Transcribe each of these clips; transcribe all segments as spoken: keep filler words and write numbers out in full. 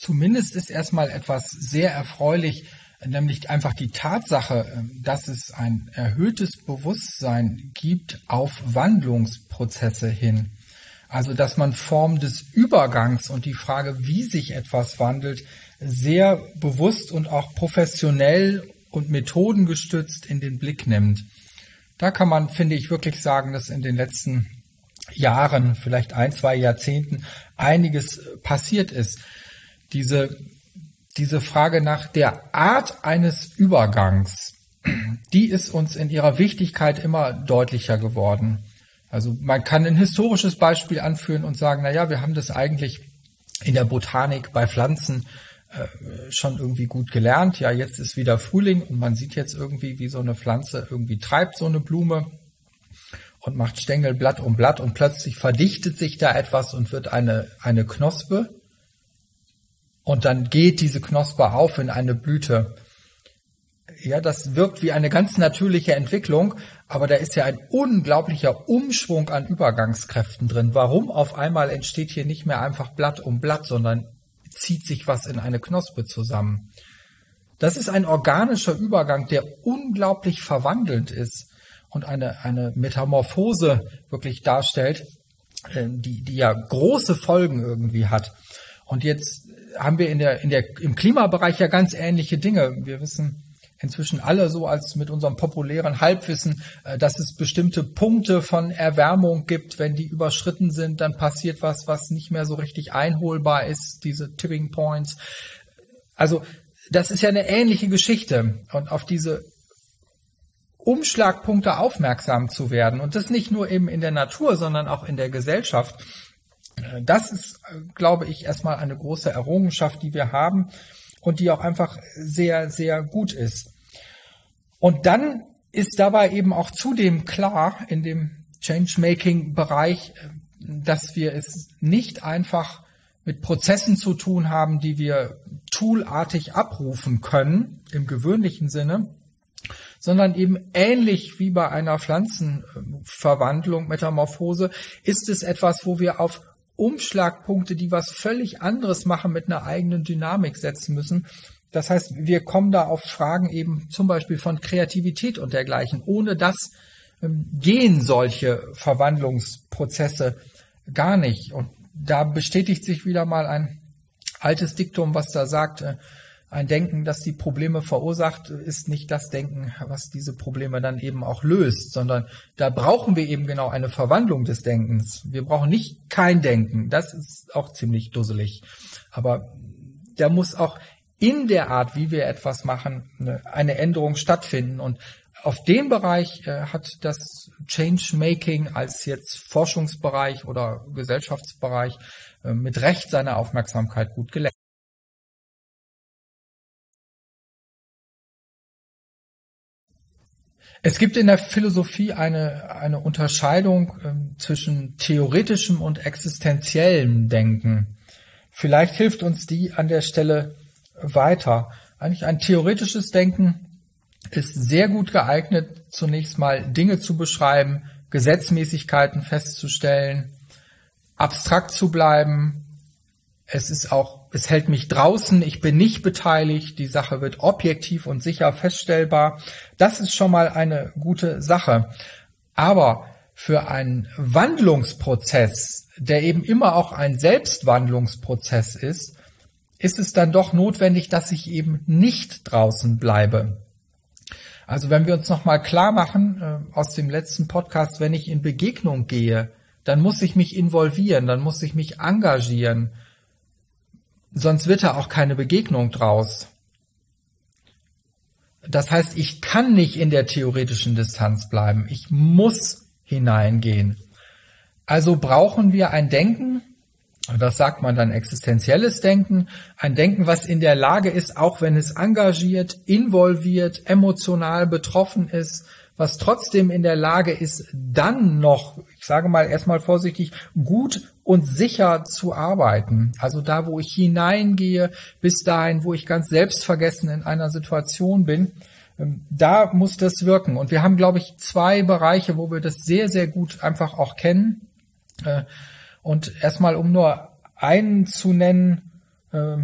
Zumindest ist erstmal etwas sehr erfreulich, nämlich einfach die Tatsache, dass es ein erhöhtes Bewusstsein gibt auf Wandlungsprozesse hin. Also dass man Form des Übergangs und die Frage, wie sich etwas wandelt, sehr bewusst und auch professionell und methodengestützt in den Blick nimmt. Da kann man, finde ich, wirklich sagen, dass in den letzten Jahren, vielleicht ein, zwei Jahrzehnten, einiges passiert ist. Diese, diese Frage nach der Art eines Übergangs, die ist uns in ihrer Wichtigkeit immer deutlicher geworden. Also man kann ein historisches Beispiel anführen und sagen, na ja, wir haben das eigentlich in der Botanik bei Pflanzen äh, schon irgendwie gut gelernt. Ja, jetzt ist wieder Frühling und man sieht jetzt irgendwie, wie so eine Pflanze irgendwie treibt, so eine Blume, und macht Stängel Blatt um Blatt und plötzlich verdichtet sich da etwas und wird eine, eine Knospe. Und dann geht diese Knospe auf in eine Blüte. Ja, das wirkt wie eine ganz natürliche Entwicklung, aber da ist ja ein unglaublicher Umschwung an Übergangskräften drin. Warum auf einmal entsteht hier nicht mehr einfach Blatt um Blatt, sondern zieht sich was in eine Knospe zusammen? Das ist ein organischer Übergang, der unglaublich verwandelnd ist und eine, eine Metamorphose wirklich darstellt, die, die ja große Folgen irgendwie hat. Und jetzt haben wir in der, in der, im Klimabereich ja ganz ähnliche Dinge. Wir wissen inzwischen alle so als mit unserem populären Halbwissen, dass es bestimmte Punkte von Erwärmung gibt. Wenn die überschritten sind, dann passiert was, was nicht mehr so richtig einholbar ist, diese Tipping Points. Also das ist ja eine ähnliche Geschichte. Und auf diese Umschlagpunkte aufmerksam zu werden, und das nicht nur eben in der Natur, sondern auch in der Gesellschaft, das ist, glaube ich, erstmal eine große Errungenschaft, die wir haben und die auch einfach sehr, sehr gut ist. Und dann ist dabei eben auch zudem klar in dem Changemaking-Bereich, dass wir es nicht einfach mit Prozessen zu tun haben, die wir toolartig abrufen können, im gewöhnlichen Sinne, sondern eben ähnlich wie bei einer Pflanzenverwandlung, Metamorphose, ist es etwas, wo wir auf Umschlagpunkte, die was völlig anderes machen, mit einer eigenen Dynamik setzen müssen. Das heißt, wir kommen da auf Fragen eben zum Beispiel von Kreativität und dergleichen. Ohne das ähm, gehen solche Verwandlungsprozesse gar nicht. Und da bestätigt sich wieder mal ein altes Diktum, was da sagt, äh, ein Denken, das die Probleme verursacht, ist nicht das Denken, was diese Probleme dann eben auch löst, sondern da brauchen wir eben genau eine Verwandlung des Denkens. Wir brauchen nicht kein Denken, das ist auch ziemlich dusselig. Aber da muss auch in der Art, wie wir etwas machen, eine Änderung stattfinden. Und auf den Bereich äh, hat das Changemaking als jetzt Forschungsbereich oder Gesellschaftsbereich äh, mit Recht seine Aufmerksamkeit gut gelenkt. Es gibt in der Philosophie eine, eine Unterscheidung äh, zwischen theoretischem und existenziellem Denken. Vielleicht hilft uns die an der Stelle weiter. Eigentlich ein theoretisches Denken ist sehr gut geeignet, zunächst mal Dinge zu beschreiben, Gesetzmäßigkeiten festzustellen, abstrakt zu bleiben. Es ist auch, es hält mich draußen, ich bin nicht beteiligt, die Sache wird objektiv und sicher feststellbar. Das ist schon mal eine gute Sache. Aber für einen Wandlungsprozess, der eben immer auch ein Selbstwandlungsprozess ist, ist es dann doch notwendig, dass ich eben nicht draußen bleibe. Also wenn wir uns nochmal klar machen äh, aus dem letzten Podcast, wenn ich in Begegnung gehe, dann muss ich mich involvieren, dann muss ich mich engagieren. Sonst wird da auch keine Begegnung draus. Das heißt, ich kann nicht in der theoretischen Distanz bleiben. Ich muss hineingehen. Also brauchen wir ein Denken, das sagt man dann existenzielles Denken, ein Denken, was in der Lage ist, auch wenn es engagiert, involviert, emotional betroffen ist, was trotzdem in der Lage ist, dann noch, ich sage mal erstmal vorsichtig, gut und sicher zu arbeiten. Also da, wo ich hineingehe, bis dahin, wo ich ganz selbstvergessen in einer Situation bin, da muss das wirken. Und wir haben, glaube ich, zwei Bereiche, wo wir das sehr, sehr gut einfach auch kennen. Und erstmal, um nur einen zu nennen,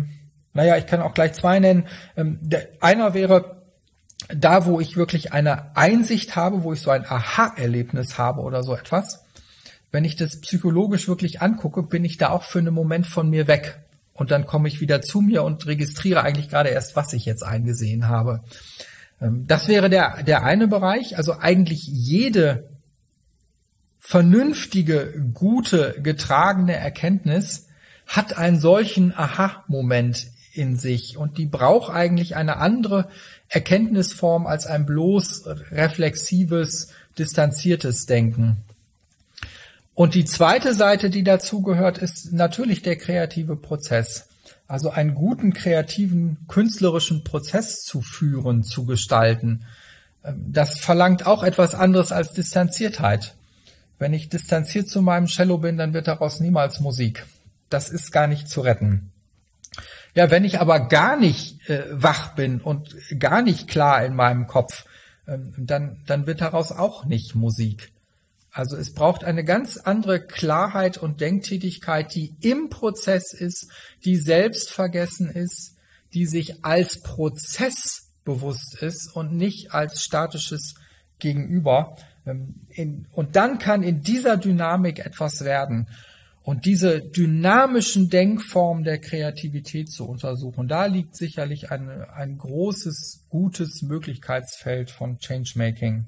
Naja, ich kann auch gleich zwei nennen. Ähm, der, einer wäre da, wo ich wirklich eine Einsicht habe, wo ich so ein Aha-Erlebnis habe oder so etwas. Wenn ich das psychologisch wirklich angucke, bin ich da auch für einen Moment von mir weg. Und dann komme ich wieder zu mir und registriere eigentlich gerade erst, was ich jetzt eingesehen habe. Ähm, das wäre der, der eine Bereich. Also eigentlich jede vernünftige, gute, getragene Erkenntnis hat einen solchen Aha-Moment in sich. Und die braucht eigentlich eine andere Erkenntnisform als ein bloß reflexives, distanziertes Denken. Und die zweite Seite, die dazugehört, ist natürlich der kreative Prozess. Also einen guten, kreativen, künstlerischen Prozess zu führen, zu gestalten. Das verlangt auch etwas anderes als Distanziertheit. Wenn ich distanziert zu meinem Cello bin, dann wird daraus niemals Musik. Das ist gar nicht zu retten. Ja, wenn ich aber gar nicht äh, wach bin und gar nicht klar in meinem Kopf, ähm, dann, dann wird daraus auch nicht Musik. Also es braucht eine ganz andere Klarheit und Denktätigkeit, die im Prozess ist, die selbstvergessen ist, die sich als Prozess bewusst ist und nicht als statisches Gegenüber. Und dann kann in dieser Dynamik etwas werden. Und diese dynamischen Denkformen der Kreativität zu untersuchen, da liegt sicherlich ein, ein großes, gutes Möglichkeitsfeld von Changemaking.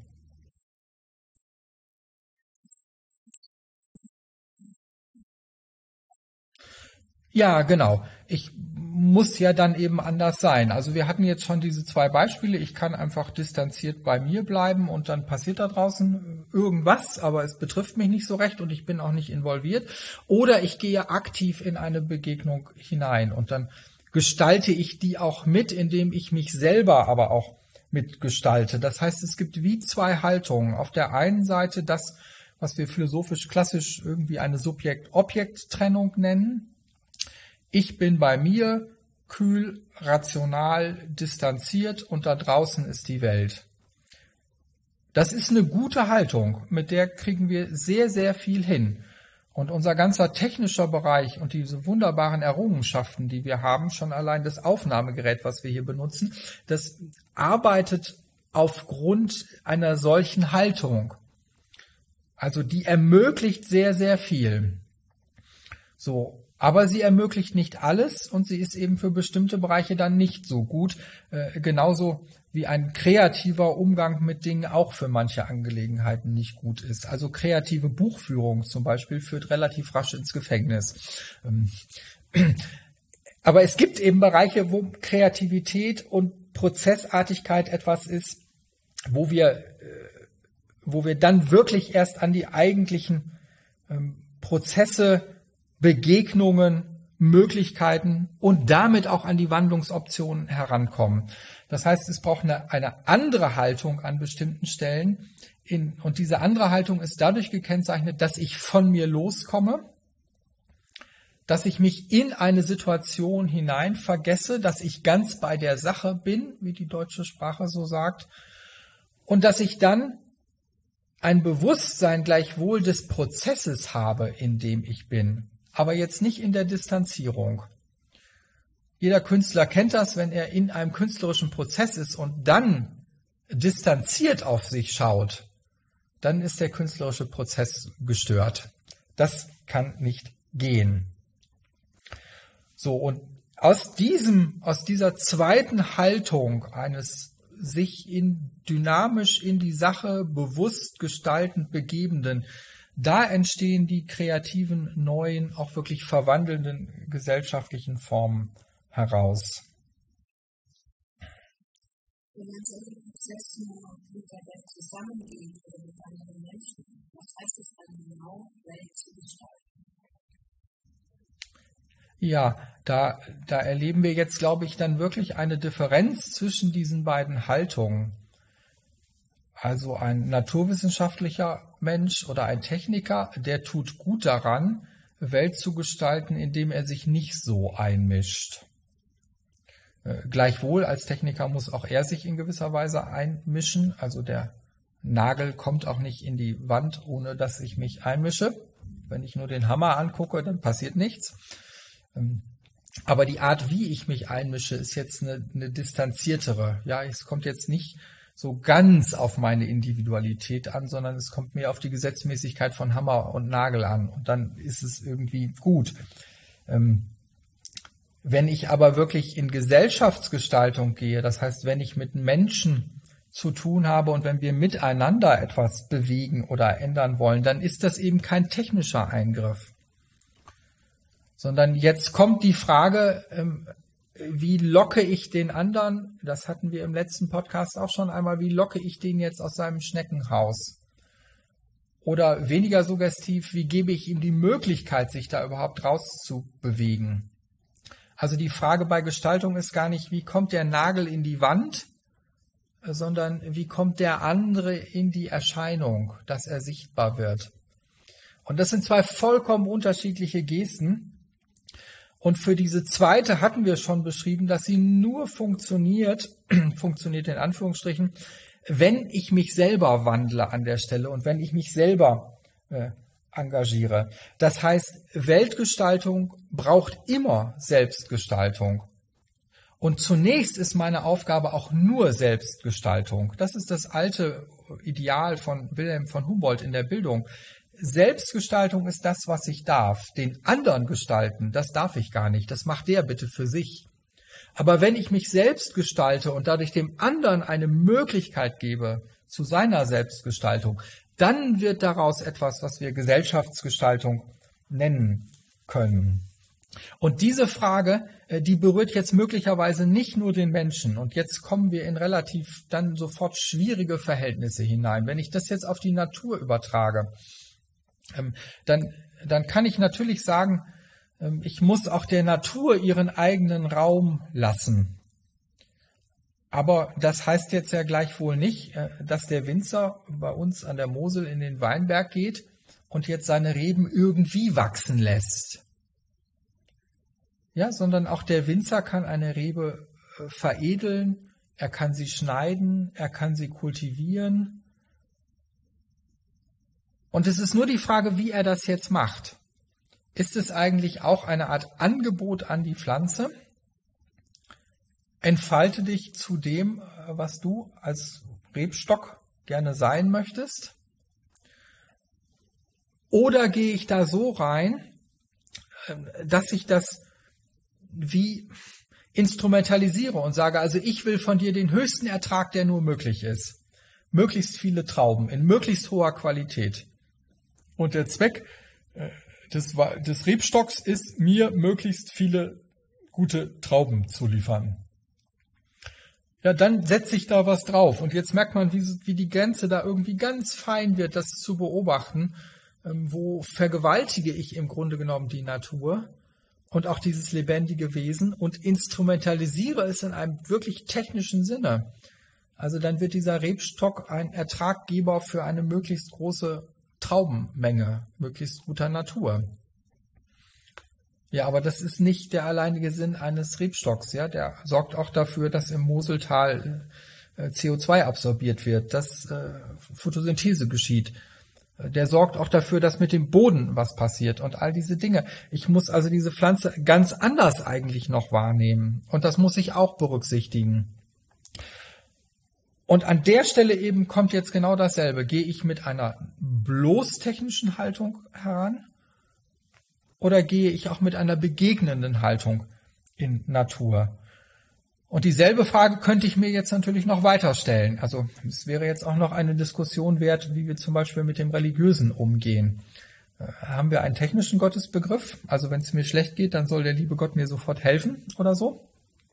Ja, genau. Ich muss ja dann eben anders sein. Also wir hatten jetzt schon diese zwei Beispiele. Ich kann einfach distanziert bei mir bleiben und dann passiert da draußen irgendwas, aber es betrifft mich nicht so recht und ich bin auch nicht involviert. Oder ich gehe aktiv in eine Begegnung hinein und dann gestalte ich die auch mit, indem ich mich selber aber auch mitgestalte. Das heißt, es gibt wie zwei Haltungen. Auf der einen Seite das, was wir philosophisch klassisch irgendwie eine Subjekt-Objekt-Trennung nennen. Ich bin bei mir, kühl, rational, distanziert und da draußen ist die Welt. Das ist eine gute Haltung, mit der kriegen wir sehr, sehr viel hin. Und unser ganzer technischer Bereich und diese wunderbaren Errungenschaften, die wir haben, schon allein das Aufnahmegerät, was wir hier benutzen, das arbeitet aufgrund einer solchen Haltung. Also die ermöglicht sehr, sehr viel. So. Aber sie ermöglicht nicht alles und sie ist eben für bestimmte Bereiche dann nicht so gut. Äh, genauso wie ein kreativer Umgang mit Dingen auch für manche Angelegenheiten nicht gut ist. Also kreative Buchführung zum Beispiel führt relativ rasch ins Gefängnis. Ähm, aber es gibt eben Bereiche, wo Kreativität und Prozessartigkeit etwas ist, wo wir, äh, wo wir dann wirklich erst an die eigentlichen ähm, Prozesse, Begegnungen, Möglichkeiten und damit auch an die Wandlungsoptionen herankommen. Das heißt, es braucht eine, eine andere Haltung an bestimmten Stellen. In, und diese andere Haltung ist dadurch gekennzeichnet, dass ich von mir loskomme, dass ich mich in eine Situation hinein vergesse, dass ich ganz bei der Sache bin, wie die deutsche Sprache so sagt, und dass ich dann ein Bewusstsein gleichwohl des Prozesses habe, in dem ich bin. Aber jetzt nicht in der Distanzierung. Jeder Künstler kennt das, wenn er in einem künstlerischen Prozess ist und dann distanziert auf sich schaut, dann ist der künstlerische Prozess gestört. Das kann nicht gehen. So, und aus diesem, aus dieser zweiten Haltung eines sich in dynamisch in die Sache bewusst gestaltend Begebenden, da entstehen die kreativen, neuen, auch wirklich verwandelnden gesellschaftlichen Formen heraus. Wenn man solche Prozesse mit der Welt zusammengeht oder mit anderen Menschen, was heißt es dann genau, Welt zu gestalten? Ja, da, da erleben wir jetzt, glaube ich, dann wirklich eine Differenz zwischen diesen beiden Haltungen. Also ein naturwissenschaftlicher Mensch oder ein Techniker, der tut gut daran, Welt zu gestalten, indem er sich nicht so einmischt. Äh, gleichwohl, als Techniker muss auch er sich in gewisser Weise einmischen. Also der Nagel kommt auch nicht in die Wand, ohne dass ich mich einmische. Wenn ich nur den Hammer angucke, dann passiert nichts. Ähm, Aber die Art, wie ich mich einmische, ist jetzt eine, eine distanziertere. Ja, es kommt jetzt nicht so ganz auf meine Individualität an, sondern es kommt mehr auf die Gesetzmäßigkeit von Hammer und Nagel an. Und dann ist es irgendwie gut. Ähm, wenn ich aber wirklich in Gesellschaftsgestaltung gehe, das heißt, wenn ich mit Menschen zu tun habe und wenn wir miteinander etwas bewegen oder ändern wollen, dann ist das eben kein technischer Eingriff. Sondern jetzt kommt die Frage, wie locke ich den anderen, das hatten wir im letzten Podcast auch schon einmal, wie locke ich den jetzt aus seinem Schneckenhaus? Oder weniger suggestiv, wie gebe ich ihm die Möglichkeit, sich da überhaupt rauszubewegen? Also die Frage bei Gestaltung ist gar nicht, wie kommt der Nagel in die Wand, sondern wie kommt der andere in die Erscheinung, dass er sichtbar wird. Und das sind zwei vollkommen unterschiedliche Gesten. Und für diese zweite hatten wir schon beschrieben, dass sie nur funktioniert, funktioniert in Anführungsstrichen, wenn ich mich selber wandle an der Stelle und wenn ich mich selber äh, engagiere. Das heißt, Weltgestaltung braucht immer Selbstgestaltung. Und zunächst ist meine Aufgabe auch nur Selbstgestaltung. Das ist das alte Ideal von Wilhelm von Humboldt in der Bildung. Selbstgestaltung ist das, was ich darf. Den anderen gestalten, das darf ich gar nicht. Das macht der bitte für sich. Aber wenn ich mich selbst gestalte und dadurch dem anderen eine Möglichkeit gebe zu seiner Selbstgestaltung, dann wird daraus etwas, was wir Gesellschaftsgestaltung nennen können. Und diese Frage, die berührt jetzt möglicherweise nicht nur den Menschen. Und jetzt kommen wir in relativ dann sofort schwierige Verhältnisse hinein. Wenn ich das jetzt auf die Natur übertrage, dann, dann kann ich natürlich sagen, ich muss auch der Natur ihren eigenen Raum lassen. Aber das heißt jetzt ja gleichwohl nicht, dass der Winzer bei uns an der Mosel in den Weinberg geht und jetzt seine Reben irgendwie wachsen lässt. Ja, sondern auch der Winzer kann eine Rebe veredeln, er kann sie schneiden, er kann sie kultivieren. Und es ist nur die Frage, wie er das jetzt macht. Ist es eigentlich auch eine Art Angebot an die Pflanze? Entfalte dich zu dem, was du als Rebstock gerne sein möchtest? Oder gehe ich da so rein, dass ich das wie instrumentalisiere und sage, also ich will von dir den höchsten Ertrag, der nur möglich ist. Möglichst viele Trauben in möglichst hoher Qualität. Und der Zweck des, des Rebstocks ist, mir möglichst viele gute Trauben zu liefern. Ja, dann setze ich da was drauf. Und jetzt merkt man, wie, wie die Grenze da irgendwie ganz fein wird, das zu beobachten. Wo vergewaltige ich im Grunde genommen die Natur und auch dieses lebendige Wesen und instrumentalisiere es in einem wirklich technischen Sinne. Also dann wird dieser Rebstock ein Ertraggeber für eine möglichst große Traubenmenge, möglichst guter Natur. Ja, aber das ist nicht der alleinige Sinn eines Rebstocks. Ja, der sorgt auch dafür, dass im Moseltal äh, C O zwei absorbiert wird, dass äh, Photosynthese geschieht. Der sorgt auch dafür, dass mit dem Boden was passiert und all diese Dinge. Ich muss also diese Pflanze ganz anders eigentlich noch wahrnehmen. Und das muss ich auch berücksichtigen. Und an der Stelle eben kommt jetzt genau dasselbe. Gehe ich mit einer bloß technischen Haltung heran oder gehe ich auch mit einer begegnenden Haltung in Natur? Und dieselbe Frage könnte ich mir jetzt natürlich noch weiter stellen. Also es wäre jetzt auch noch eine Diskussion wert, wie wir zum Beispiel mit dem Religiösen umgehen. Äh, haben wir einen technischen Gottesbegriff? Also wenn es mir schlecht geht, dann soll der liebe Gott mir sofort helfen oder so?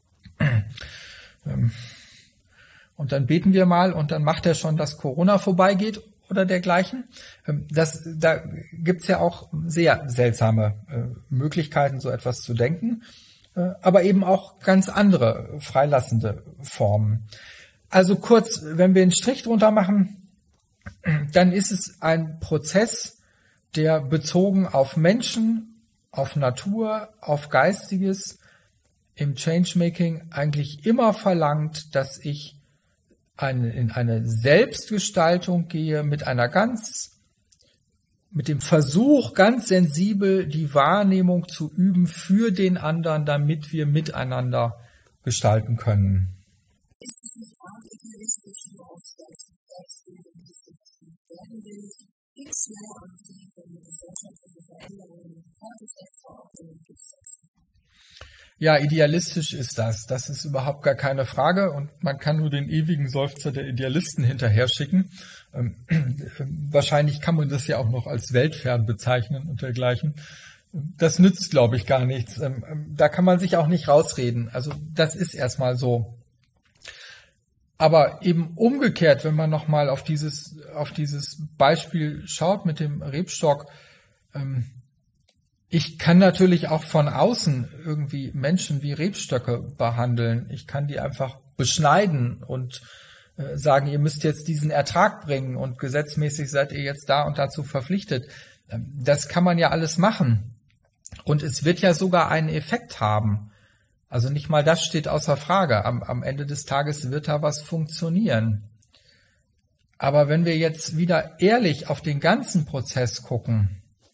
ähm, Und dann beten wir mal und dann macht er schon, dass Corona vorbeigeht oder dergleichen. Das, da gibt's ja auch sehr seltsame äh, Möglichkeiten, so etwas zu denken, äh, aber eben auch ganz andere freilassende Formen. Also kurz, wenn wir einen Strich drunter machen, dann ist es ein Prozess, der bezogen auf Menschen, auf Natur, auf Geistiges im Changemaking eigentlich immer verlangt, dass ich Eine, in eine Selbstgestaltung gehe mit einer ganz mit dem Versuch, ganz sensibel die Wahrnehmung zu üben für den anderen, damit wir miteinander gestalten können. Ist es nicht auch idealistisch, nur auf Selbstbildung zu setzen? Werden wir nicht viel schneller und tiefer in gesellschaftliche Veränderungen fortgesetzt Verordnungen durchsetzen? Ja, idealistisch ist das. Das ist überhaupt gar keine Frage und man kann nur den ewigen Seufzer der Idealisten hinterher schicken. Ähm, wahrscheinlich kann man das ja auch noch als weltfern bezeichnen und dergleichen. Das nützt, glaube ich, gar nichts. Ähm, da kann man sich auch nicht rausreden. Also das ist erstmal so. Aber eben umgekehrt, wenn man nochmal auf dieses, auf dieses Beispiel schaut mit dem Rebstock, ähm, ich kann natürlich auch von außen irgendwie Menschen wie Rebstöcke behandeln. Ich kann die einfach beschneiden und äh, sagen, ihr müsst jetzt diesen Ertrag bringen und gesetzmäßig seid ihr jetzt da und dazu verpflichtet. Ähm, das kann man ja alles machen. Und es wird ja sogar einen Effekt haben. Also nicht mal das steht außer Frage. Am, am Ende des Tages wird da was funktionieren. Aber wenn wir jetzt wieder ehrlich auf den ganzen Prozess gucken,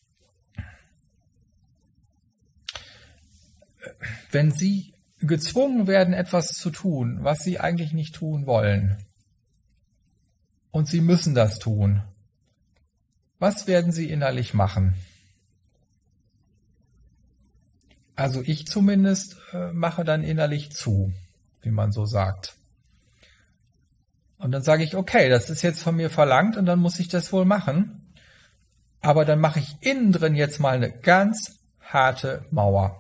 wenn Sie gezwungen werden, etwas zu tun, was Sie eigentlich nicht tun wollen, und Sie müssen das tun, was werden Sie innerlich machen? Also ich zumindest äh, mache dann innerlich zu, wie man so sagt. Und dann sage ich, okay, das ist jetzt von mir verlangt und dann muss ich das wohl machen. Aber dann mache ich innen drin jetzt mal eine ganz harte Mauer.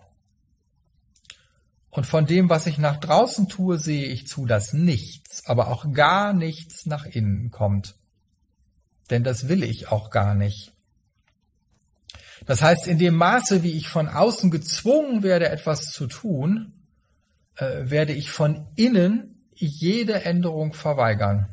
Und von dem, was ich nach draußen tue, sehe ich zu, dass nichts, aber auch gar nichts nach innen kommt. Denn das will ich auch gar nicht. Das heißt, in dem Maße, wie ich von außen gezwungen werde, etwas zu tun, äh, werde ich von innen jede Änderung verweigern.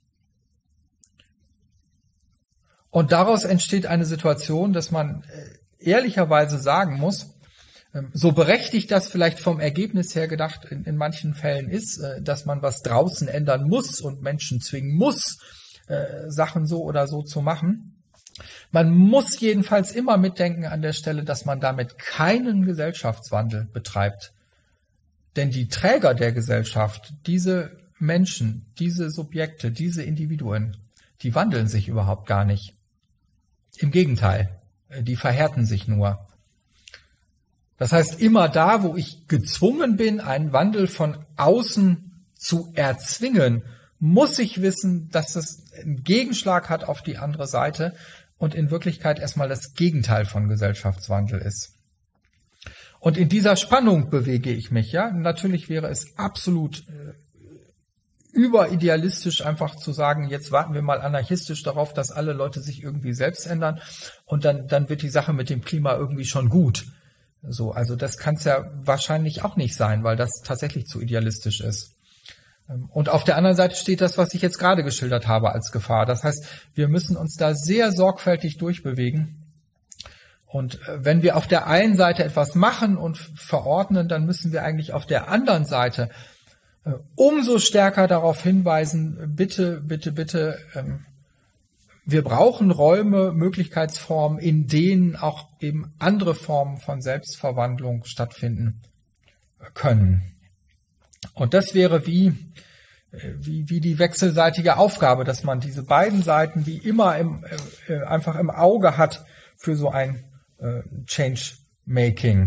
Und daraus entsteht eine Situation, dass man äh, ehrlicherweise sagen muss, so berechtigt das vielleicht vom Ergebnis her gedacht in, in manchen Fällen ist, äh, dass man was draußen ändern muss und Menschen zwingen muss, äh, Sachen so oder so zu machen. Man muss jedenfalls immer mitdenken an der Stelle, dass man damit keinen Gesellschaftswandel betreibt. Denn die Träger der Gesellschaft, diese Menschen, diese Subjekte, diese Individuen, die wandeln sich überhaupt gar nicht. Im Gegenteil, die verhärten sich nur. Das heißt, immer da, wo ich gezwungen bin, einen Wandel von außen zu erzwingen, muss ich wissen, dass es einen Gegenschlag hat auf die andere Seite und in Wirklichkeit erstmal das Gegenteil von Gesellschaftswandel ist. Und in dieser Spannung bewege ich mich. Ja, natürlich wäre es absolut äh, überidealistisch, einfach zu sagen, jetzt warten wir mal anarchistisch darauf, dass alle Leute sich irgendwie selbst ändern und dann, dann wird die Sache mit dem Klima irgendwie schon gut. So, also das kann es ja wahrscheinlich auch nicht sein, weil das tatsächlich zu idealistisch ist. Und auf der anderen Seite steht das, was ich jetzt gerade geschildert habe, als Gefahr. Das heißt, wir müssen uns da sehr sorgfältig durchbewegen. Und wenn wir auf der einen Seite etwas machen und verordnen, dann müssen wir eigentlich auf der anderen Seite umso stärker darauf hinweisen, bitte, bitte, bitte, wir brauchen Räume, Möglichkeitsformen, in denen auch eben andere Formen von Selbstverwandlung stattfinden können. Und das wäre wie, wie, wie die wechselseitige Aufgabe, dass man diese beiden Seiten wie immer im, äh, einfach im Auge hat für so ein äh, Change-Making.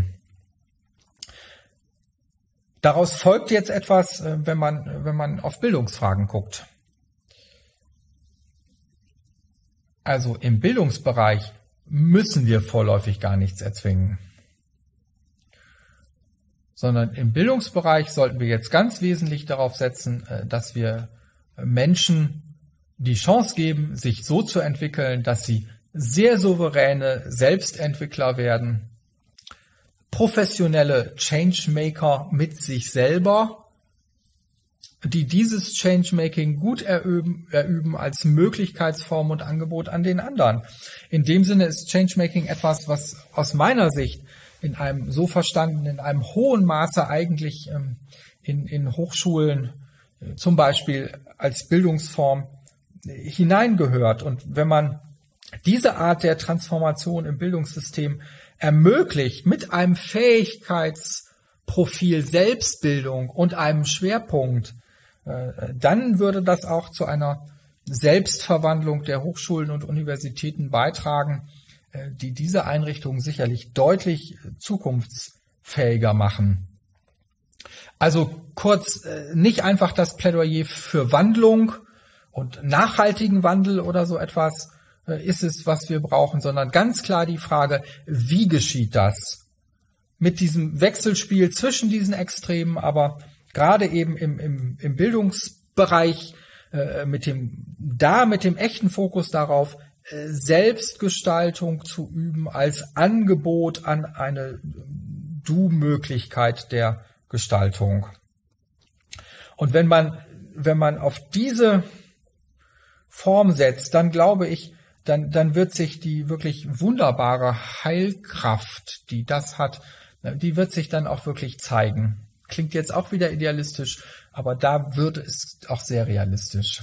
Daraus folgt jetzt etwas, äh, wenn man, wenn man auf Bildungsfragen guckt. Also im Bildungsbereich müssen wir vorläufig gar nichts erzwingen. Sondern im Bildungsbereich sollten wir jetzt ganz wesentlich darauf setzen, dass wir Menschen die Chance geben, sich so zu entwickeln, dass sie sehr souveräne Selbstentwickler werden, professionelle Changemaker mit sich selber, die dieses Changemaking gut erüben, erüben als Möglichkeitsform und Angebot an den anderen. In dem Sinne ist Changemaking etwas, was aus meiner Sicht in einem so verstanden, in einem hohen Maße eigentlich ähm, in, in Hochschulen äh, zum Beispiel als Bildungsform äh, hineingehört. Und wenn man diese Art der Transformation im Bildungssystem ermöglicht mit einem Fähigkeitsprofil Selbstbildung und einem Schwerpunkt, dann würde das auch zu einer Selbstverwandlung der Hochschulen und Universitäten beitragen, die diese Einrichtungen sicherlich deutlich zukunftsfähiger machen. Also kurz, nicht einfach das Plädoyer für Wandlung und nachhaltigen Wandel oder so etwas ist es, was wir brauchen, sondern ganz klar die Frage, wie geschieht das? Mit diesem Wechselspiel zwischen diesen Extremen, aber gerade eben im, im, im Bildungsbereich, äh, mit dem, da mit dem echten Fokus darauf, äh, Selbstgestaltung zu üben als Angebot an eine Du-Möglichkeit der Gestaltung. Und wenn man, wenn man auf diese Form setzt, dann glaube ich, dann, dann wird sich die wirklich wunderbare Heilkraft, die das hat, die wird sich dann auch wirklich zeigen. Klingt jetzt auch wieder idealistisch, aber da wird es auch sehr realistisch.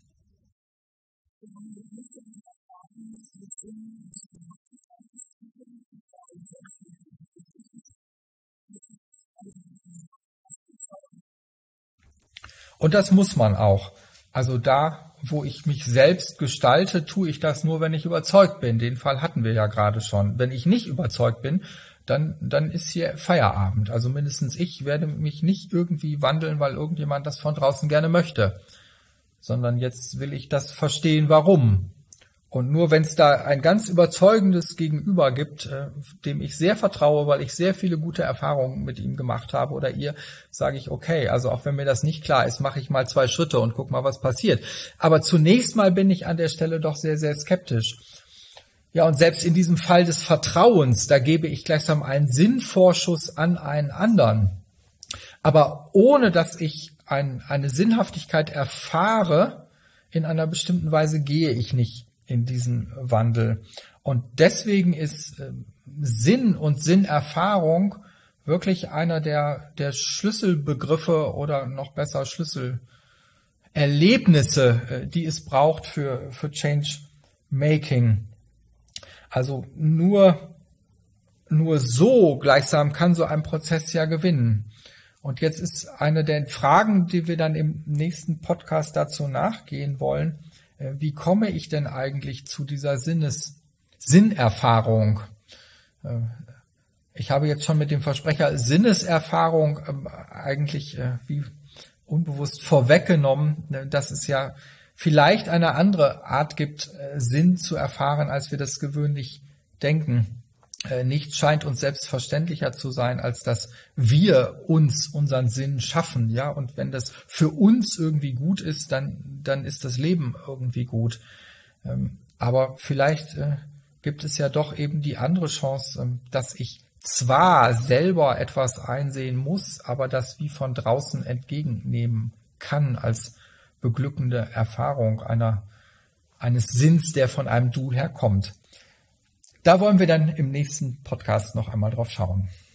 Und das muss man auch. Also da, wo ich mich selbst gestalte, tue ich das nur, wenn ich überzeugt bin. Den Fall hatten wir ja gerade schon. Wenn ich nicht überzeugt bin, dann, dann ist hier Feierabend. Also mindestens ich werde mich nicht irgendwie wandeln, weil irgendjemand das von draußen gerne möchte. Sondern jetzt will ich das verstehen, warum. Und nur wenn es da ein ganz überzeugendes Gegenüber gibt, äh, dem ich sehr vertraue, weil ich sehr viele gute Erfahrungen mit ihm gemacht habe oder ihr, sage ich, okay, also auch wenn mir das nicht klar ist, mache ich mal zwei Schritte und guck mal, was passiert. Aber zunächst mal bin ich an der Stelle doch sehr, sehr skeptisch. Ja, und selbst in diesem Fall des Vertrauens, da gebe ich gleichsam einen Sinnvorschuss an einen anderen. Aber ohne, dass ich ein, eine Sinnhaftigkeit erfahre, in einer bestimmten Weise gehe ich nicht in diesen Wandel. Und deswegen ist äh, Sinn und Sinnerfahrung wirklich einer der, der Schlüsselbegriffe oder noch besser Schlüsselerlebnisse, äh, die es braucht für, für Change Making. Also nur, nur so gleichsam kann so ein Prozess ja gewinnen. Und jetzt ist eine der Fragen, die wir dann im nächsten Podcast dazu nachgehen wollen, wie komme ich denn eigentlich zu dieser Sinnes Sinnerfahrung? Ich habe jetzt schon mit dem Versprecher Sinneserfahrung eigentlich wie unbewusst vorweggenommen, dass es ja vielleicht eine andere Art gibt, Sinn zu erfahren, als wir das gewöhnlich denken. Nichts scheint uns selbstverständlicher zu sein, als dass wir uns unseren Sinn schaffen, ja. Und wenn das für uns irgendwie gut ist, dann dann ist das Leben irgendwie gut. Aber vielleicht gibt es ja doch eben die andere Chance, dass ich zwar selber etwas einsehen muss, aber das wie von draußen entgegennehmen kann als beglückende Erfahrung einer eines Sinns, der von einem Du herkommt. Da wollen wir dann im nächsten Podcast noch einmal drauf schauen.